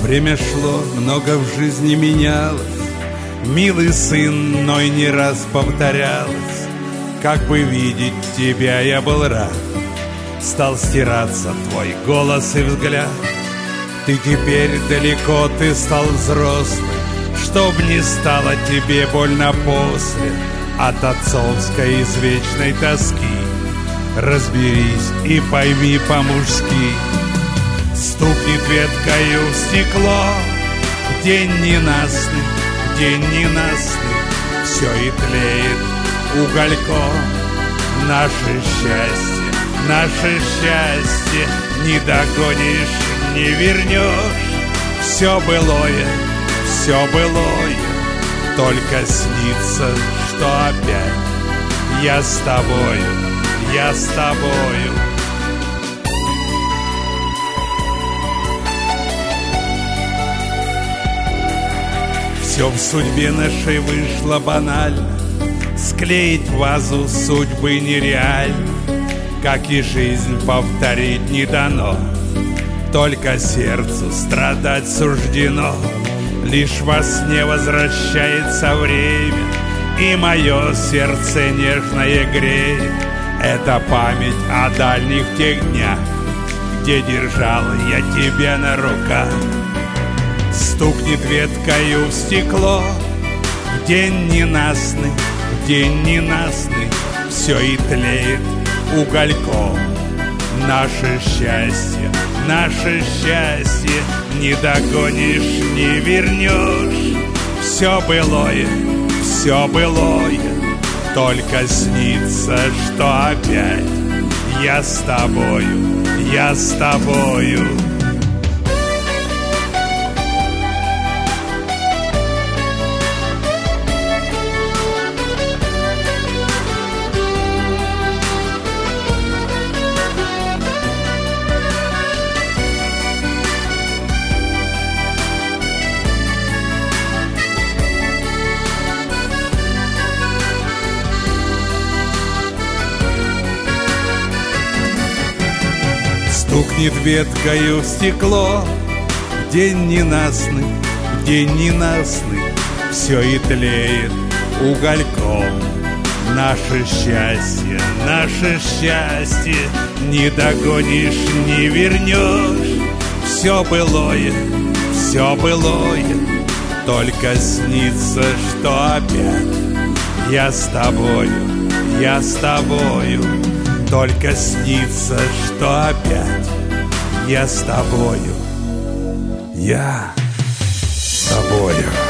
Время шло, много в жизни менялось, милый сын, но и не раз повторялось. Как бы видеть тебя я был рад, стал стираться твой голос и взгляд. Ты теперь далеко, ты стал взрослым, чтоб не стало тебе больно после от отцовской извечной тоски. Разберись и пойми по-мужски. Стукнет веткою в стекло в день ненастный, в день ненастный, все и тлеет угольком. Наше счастье не догонишь, не вернешь. Все былое, только снится, что опять я с тобою, я с тобою. Все в судьбе нашей вышло банально, склеить вазу судьбы нереально, как и жизнь повторить не дано. Только сердцу страдать суждено, лишь во сне возвращается время, и мое сердце нежное греет. Это память о дальних тех днях, где держал я тебя на руках. Стукнет веткою в стекло в день ненастный, в день ненастный, все и тлеет угольком. Наше счастье не догонишь, не вернешь. Все былое, только снится, что опять я с тобою, я с тобою. Стукнет веткою в стекло в день ненастный, в день ненастный, все и тлеет угольком. Наше счастье не догонишь, не вернешь. Все былое, только снится, что опять я с тобою, я с тобою. Только снится, что опять я с тобою, я с тобою.